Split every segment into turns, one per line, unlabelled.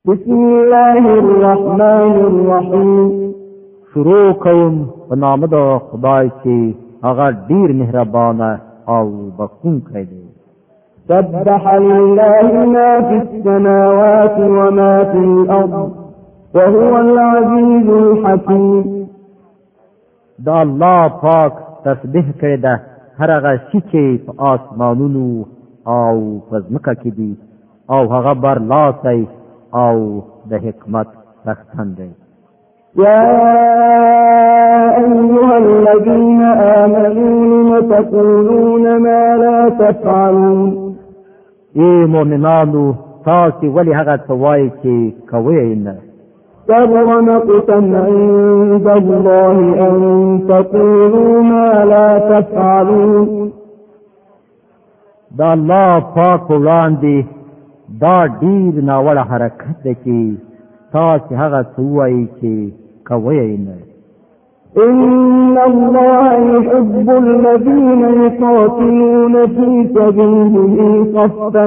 بسم الله الرحمن الرحیم.
شروع کوم په نام د خدای چې هغه ډیر مهربان او بخښونکی دی.
سبح لله ما في السماوات وما في الأرض وهو العزيز الحكيم.
دا الله پاک تسبیح کړی ده هر هغه شی چې په آسمانونو او په ځمکه کې دي او هغه برلاسی او د حکمت څښتن دی.
يا أيها الذين آمنوا لم تقولون ما لا تفعلون.
ای مؤمنانو تاسو ولې هغه څه وایئ چې کوئ نه؟
كبر مقتا عند الله أن تقولوا ما لا تفعلون.
دا الله پاک وړاندې دا ډیر ناوړه حرکت دی چې تاسو هغه څه وایئ چې کوئ نه.
إن الله يحب الذين يقاتلون في سبيله صفا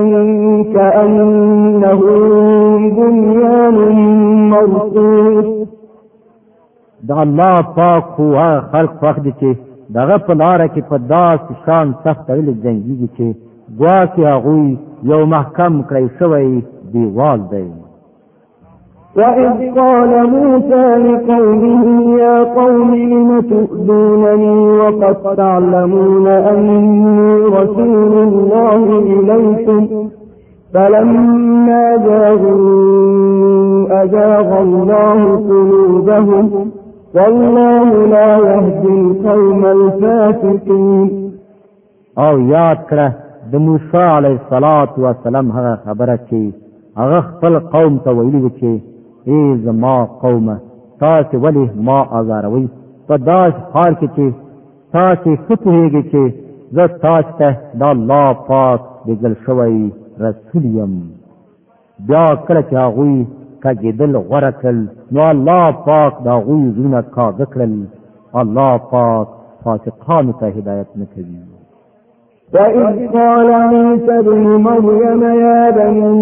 كأنهم بنيان مرصوص.
دا الله پاک هو خلق وخت دي چې دغه په لاره کې په داسې شان سخت ویل جنګيږي چې ګواکې هغوی یو محکم کړی شوی دیوال دی.
وإذ قال موسى لقومه يا قوم لم تؤذونني وقد تعلمون أني رسول الله إليكم فلما جاءوا أزاغ الله قلوبهم والله لا يهدي القوم الفاسقين.
او یاد کړه د موسی علیه السلام هغه خبره چې هغه خپل قوم ته ویلي و چې ای زما قومه تاسو ولې ما ازاروئ په داسې حال کې چې تاسو ښه پوهېږئ چې زه تاسو ته د الله پاک لېږل شوی رسول یم. بیا کله چې هغوی کږېدل غوره کړل نو الله پاک د هغوی زړونه کاږه کړل. الله پاک فاسقانو ته هدایت نه کوي.
وإذ قال عيسى ابن مريم يا بني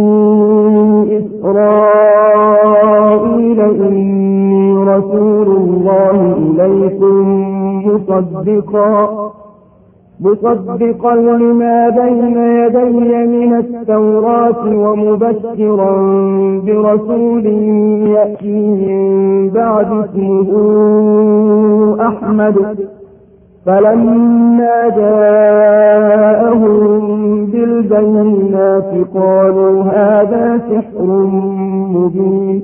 إسرائيل إني رسول الله إليكم مصدقا لما بين يدي من التوراة ومبشرا برسول يأتي من بعد اسمه أحمد. فلما جاءهم بالبينات قالوا هذا سحر مبين.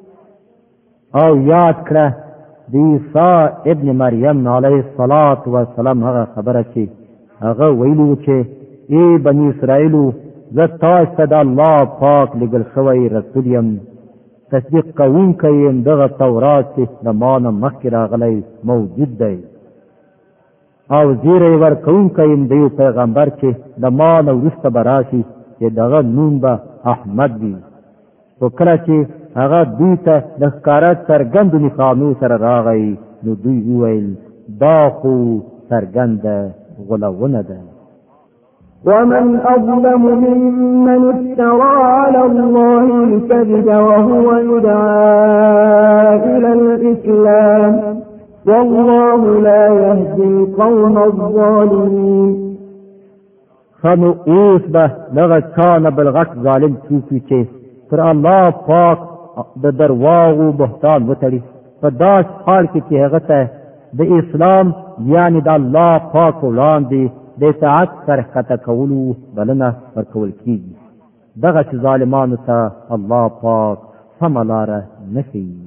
او یاد کړه د عیسی ابن مریم علیه السلام هغه خبره چې هغه ویلو چې ای بنی اسرائیلو زه تاسو ته د الله پاک لېږل شوی رسول یم. تصدیق کوونکی یم دغه تورات چې د ما نه مخکې راغلی موجود دی او زیری ورکوونکی یم د یو پیغمبر چې د ما نه وروسته به راشي چې دغه نوم به احمد وي. خو کله چې هغه دوی ته د ښکاره څرګندو نښانو سره راغی نو دوی وویل دا خو څرګنده غولونه ده.
ومن أظلم ممن افترى على الله الكذب وهو يدعى إلى الإسلام والله لا يهدي القوم الظالمين.
خنو اوس به دغه چانه بلغت ظالم څوک چې پر الله پاک د درواغو بهتان وتړي په داس حال کې چې هغه ته د اسلام یعنی د الله پاک وړاندې د اطاعت سره ښکته کولو بلنه ورکول کېږي. دغه چې ظالمانو ته الله پاک سمه لاره نه ښیي.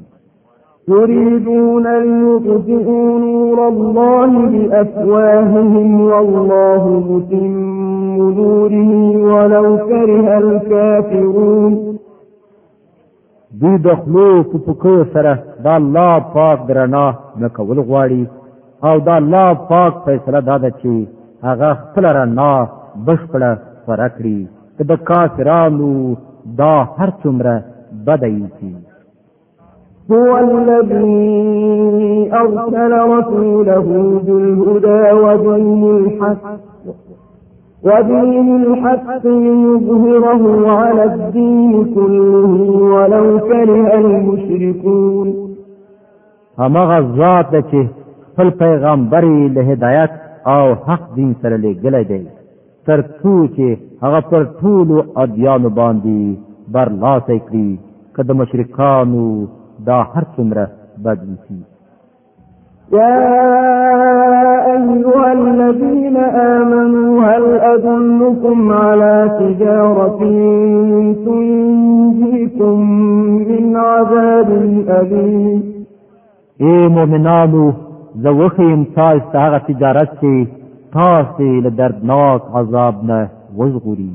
يريدون ليطفئوا نور الله بأفواههم والله متم نوره ولو كره الكافرون.
دوی د خلو په پکو سره د الله پاک درنا نه کول غواړي او د الله پاک فیصله دا ده چې هغه خپل رڼا بشپړه خپره کړي که د کافرانو دا هر څومره بده ایسي.
هو الذي أرسل رسوله بالهدى ودين الحق ودين الحق ليظهره على الدين كله ولو كره المشركون.
همغه ذات ده چې خپل پیغمبر له هدایت او حق دین سره لګلای دی تر څو چې هغه پر ټولو ادیانو باندې برلاسی کړي که د مشرکانو دا هر څومره بد وي.
يا أيها الذين آمنوا هل أدلكم على تجارة تنجيكم من عذاب أليم.
اے مومنانو زه وښیم تاسو ته هغه تجارت چې تاسو له دردناک عذاب نه وژغوري.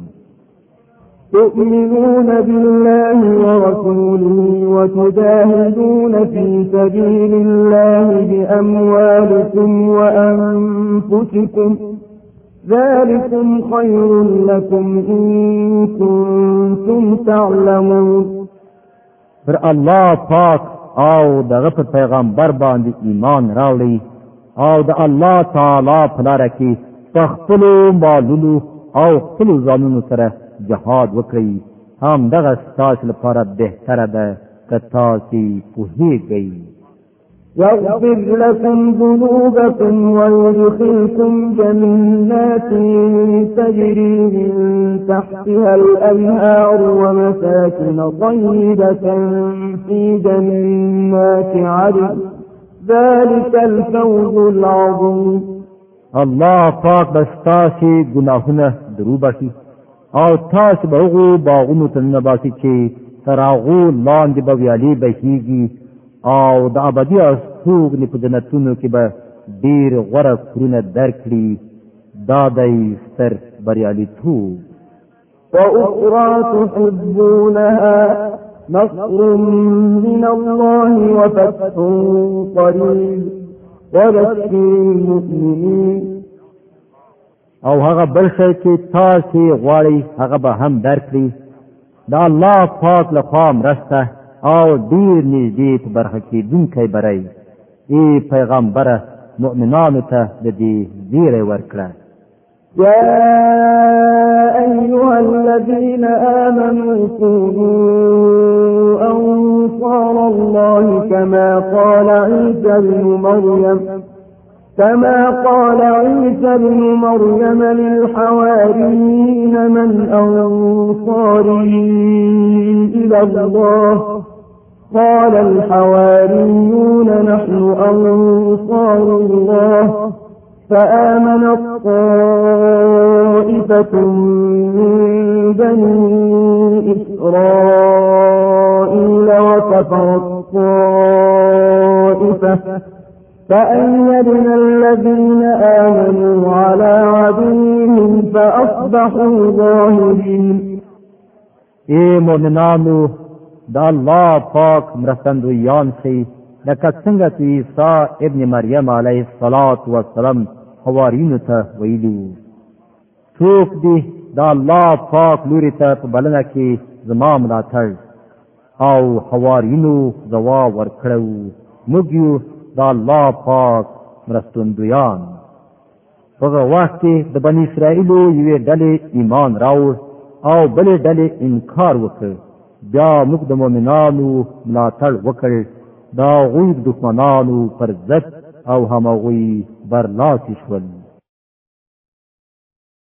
تؤمنون بالله ورسوله وتجاهدون في سبيل الله بأموالكم وأنفسكم ذلكم خير لكم إن كنتم تعلمون.
پر الله پاک او دغه په پیغمبر باندې ایمان راوړي او د الله تعالی په لاره کې خپل مالونو او خپل ځانونو سره جهاد وکړي هم دغه ستاسو لپاره بهتره ده که تاسو پوهیږئ.
يغفر لكم ذنوبكم ويدخلكم جنات تجري من تحتها الأنهار ومساكن طيبة في جنات عدن ذلك الفوز العظيم.
الله پاک بستاسي گناهونه دروبشي او تاسو به هغو باغونو ته نباسي چې تر هغو لاندې به ویالې بهیږي او د ابدي استوګنې په جنتونو کې به ډېر غوره کورونه درکړي. دا دی ستر بریالیتوب.
وأخرى تحبونها نصر من الله وفتح قريب وبشر المؤمنين.
او هغه بل شی چې تاسو غواړئ هغه به هم درکړي. دا الله پاک له خوا مرسته او ډیر نږدې په برخه کېدونکی بری. ای پیغمبره مؤمنانو ته د دې زیری ورکړه.
يا أيها الذين آمنوا كونوا أنصار الله كما قال عيسى بن مريم للحواريين من أنصاري إلى الله قال الحواريون نحن أنصار الله فآمنت طائفة من بني إسرائيل وكفرت طائفة فأيدنا الذين آمنوا على عدوهم فأصبحوا ظاهرين.
اے مومنانو دا الله پاک مرستندویان شي لکه څنګه چې عیسی ابن مریم علیه السلام حوارینو ته ویلو څوک دی دا الله پاک لوري ته په بلنه کې زما ملاتړ او حوارینو ځواب ورکړو موږ یو دا الله پاک مرستندویان. هغه وخت کې د بنی اسرائیلو یوې ډلې ایمان راوړ او بلې ډلې انکار وکړ. بیا موږ د مؤمنانو ملاتړ وکړ دا غوی دښمنانو پر ضد او همغوی برلاسی شول.